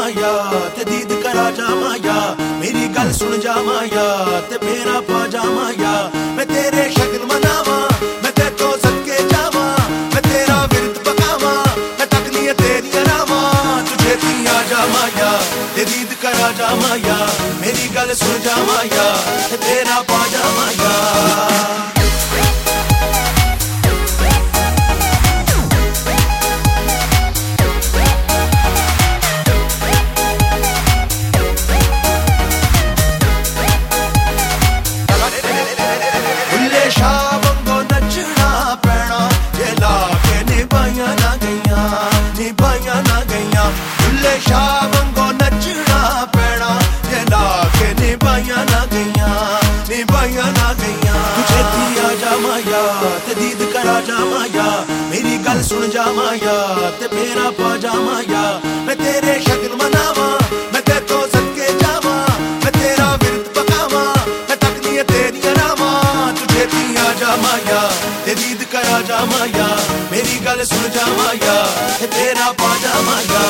माया ते दीद करा जा माया, मेरी गल सुन जा माया ते मेरा पा जा माया। मैं तेरे शक्ल मनावा, मैं ते तो सदके जावा, मैं तेरा विरत पकावा, मैं तकनी तेरी रावा। तुझे आ जा माया ते दीद करा जा माया, मेरी गल सुन जा माया ते तेरा पा जा माया। ते दीद करा जा माया, मेरी गल सुन जा माया ते मेरा पा जा माया। मैं तेरे शक्ल मनावा, मैं ते तो सदके जावा, मैं तेरा विरत पकावा, मैं तकनी तेरी रावा। तुझे आ जा माया ते दीद करा जा माया, मेरी गल सुन जा माया ते तेरा पा जा माया।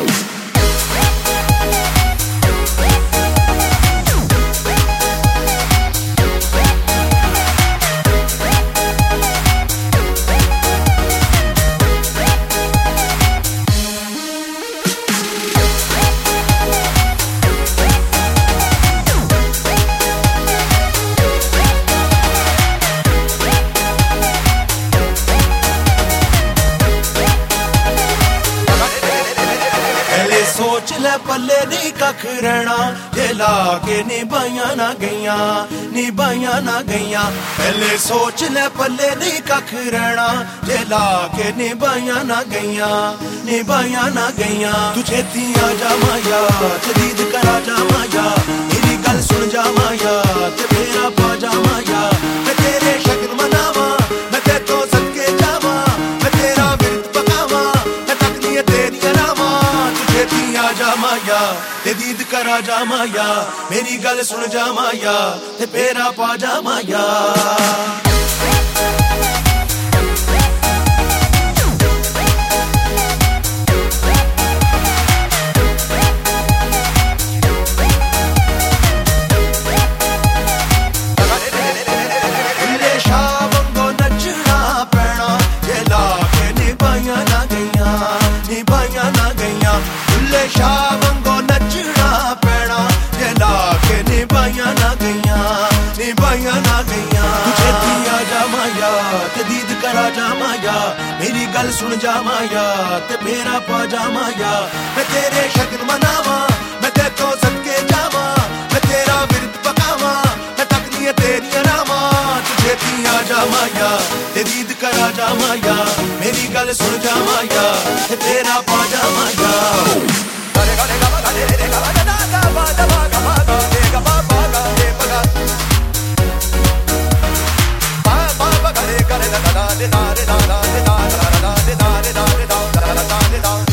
सोच ले पल्ले नहीं कख रहना, जे लाके निभाइया ना गईया, निभाइया ना गईया। पहले सोच ले पल्ले नहीं कख रहना, जे लाके निभाइया ना गईया, निभाइया ना गईया। तुझे आ जा माया ते दीद करा जा माया, मेरी गल सुन जा माया ते मेरा पा जा माया। मैं तेरे शक्ल मनावा, मैं ते तो सदके जावा, मैं तेरा विरत पकावा, मैं तकनी तेरी रावा। तुझे आ जा माया ते दीद करा जा माया, मेरी गल सुन जा माया ते मेरा पा जा माया। ते दीद करा जा माया, मेरी गल सुन जा माया ते मेरा पा जा माया। मैं तेरे शक्ल मनावा, मैं ते तो सदके जावा, मैं तेरा विरत पकावा, मैं तकनी तेरी रावा। तुझे आ जा माया ते दीद करा जा माया, मेरी गल सुन जा माया ते तेरा पा जा माया। Da da da da da da da da da da da da da da da da da da da da